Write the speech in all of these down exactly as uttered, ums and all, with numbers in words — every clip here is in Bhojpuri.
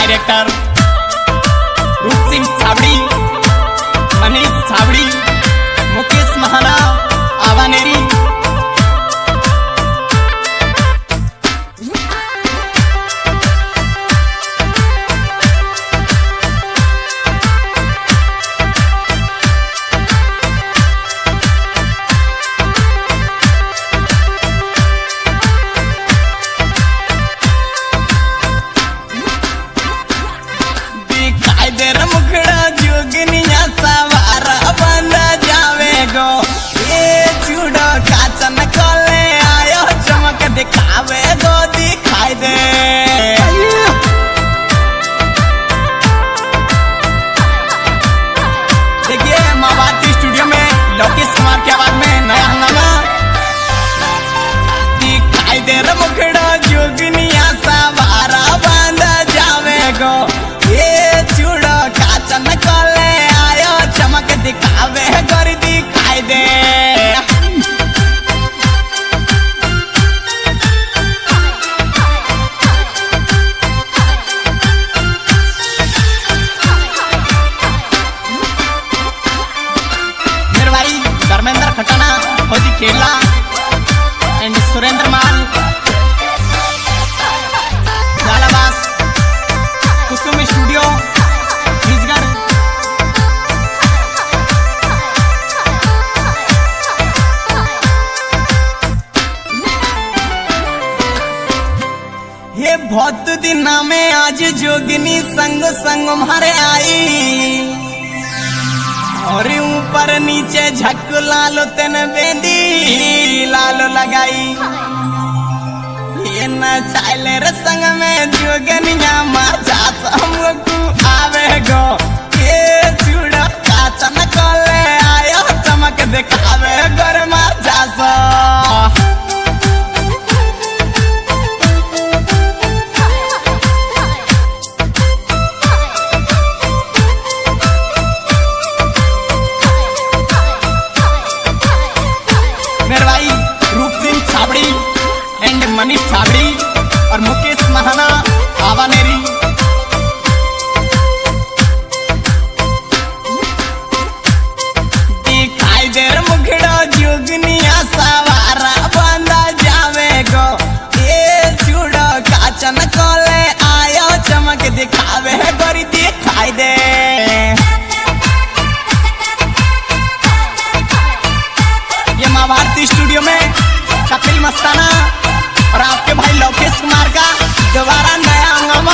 डायरेक्टर रूप सिंह छाबड़ी, मनीष छाबड़ी, मुकेश महाना, आवानेरी। दिखावे गो दिखाई दे देखिए माँ भारती स्टूडियो में लोकेश कुमार की आवाज में नया हंगामा। दिखाई दे रे मुखड़ा जोगनिया सवारा बांधा जावे गो, ये चूड़ो काचन कोले आयो चमक दिखावे गोरी दिखाई दे। खटाना फौजी खेला एंड सुरेंद्र माल झालावास कुसुम स्टूडियो छत्तीसगढ़। ये बहुत दिन में आज जोगिनी संग संग मारे आई और ऊपर नीचे झक लालो तेन बेंदी लालो लगाई। ये न चाले रे संग में जोगनिया मजा हमको आवे गो, ये चूड़ा काचन कोले आयो चमक दिखावे गोर मजा सा। एंड मनीष छाबड़ी और मुकेश महाना, आवानेरी। दिखाई दे रे मुखड़ा जोगनिया सवारा बांधा जावे गो, ये चूड़ो काचन कोले आयो चमक दिखावे गोरी दिखाई दे। ये माँ भारती स्टूडियो में कपिल मस्ताना और आपके भाई लोकेश कुमार का दोबारा नया हंगामा।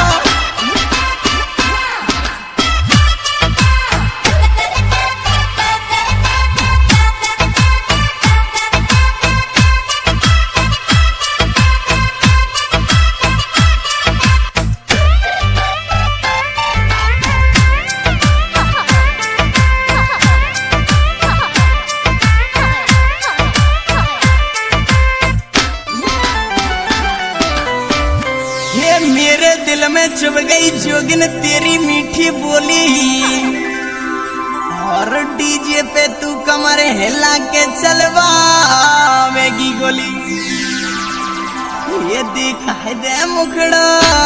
मेरे दिल में चुभ गई जोगिन तेरी मीठी बोली, और डीजे पे तू कमर हिला के चलवावेगी गोली। ये दिखाई दे मुखड़ा,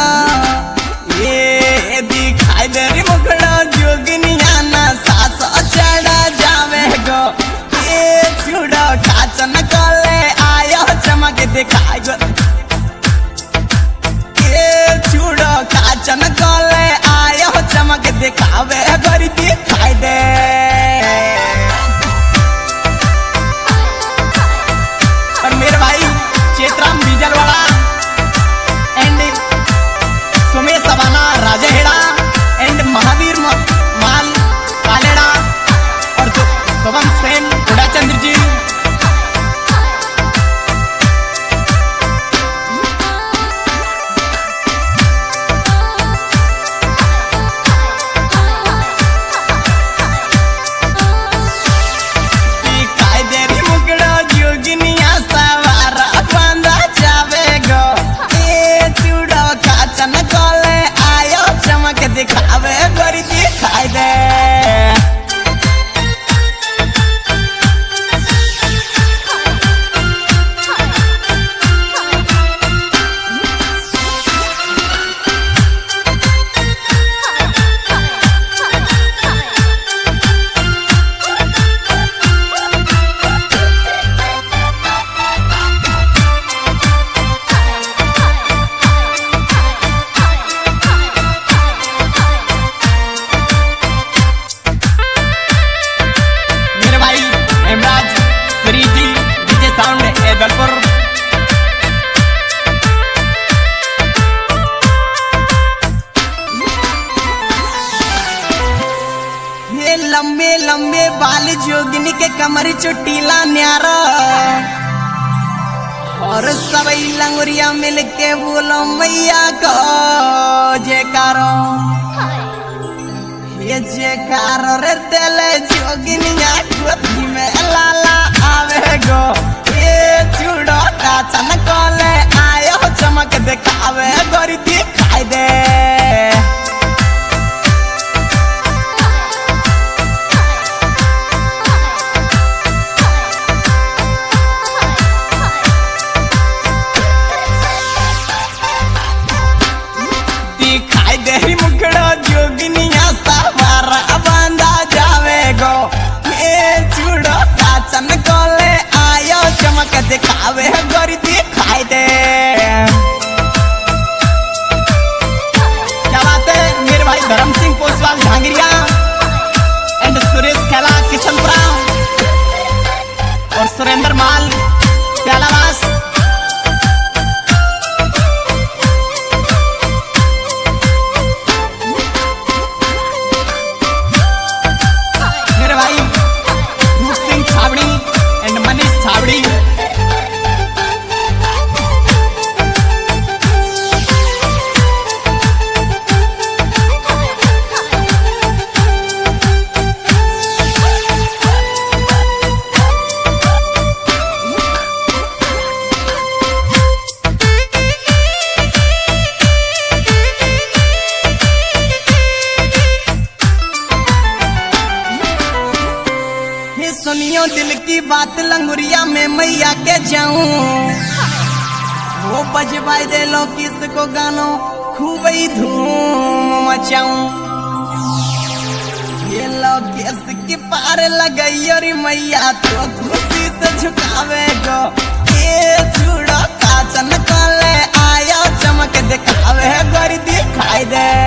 ये दिखाई दे रे मुखड़ा जोगिनिया ना सास चढ़ा जावे गो, ये चूड़ा काचन कोले आयो चमक दिखाई गो, चूड़ो काचन कोले आयो चमक दिखावे गोरी दिखाई दे। और मेरे भाई चेतराम बीजलवाड़ा एंड सुमेश सवाना राजेहेड़ा एंड महावीर माल कालेड़ा और पवन सेन उड़ाचंद्र जी। बाल जोगिनी के कमर चोटीला न्यारा और सबई लंगुरिया मिलके बोलो मैया को जयकारो ये जयकारो रे तेले जोगिनिया गोदी में लाला आवे गो ये चूड़ो का चनकोले आयो चमक दिखावे गोरी दिखाई दे दिखाई दे मुखड़ो जोगिनिया सवार बांधा जावे गो ये चूड़ो का चनकोले आयो चमक दिखावे गोरी दिखाई दे क्या बात है मेरे भाई धर्म सिंह पोसवाल झांगिरिया एंड सुरेश खेला किशनपुरा और सुरेंद्र माल प्यालावास सुनियो दिल की बात लंगुरिया में मैया के जाऊं वो बजवाई दे लो किसको गानो खूब ही धूम मचाऊं ये लो किस की पार लगई और मैया तो खुशी से झुकावे गो ये चूड़ो का चनकोले आयो चमक दिखावे गोरी दिखाई दे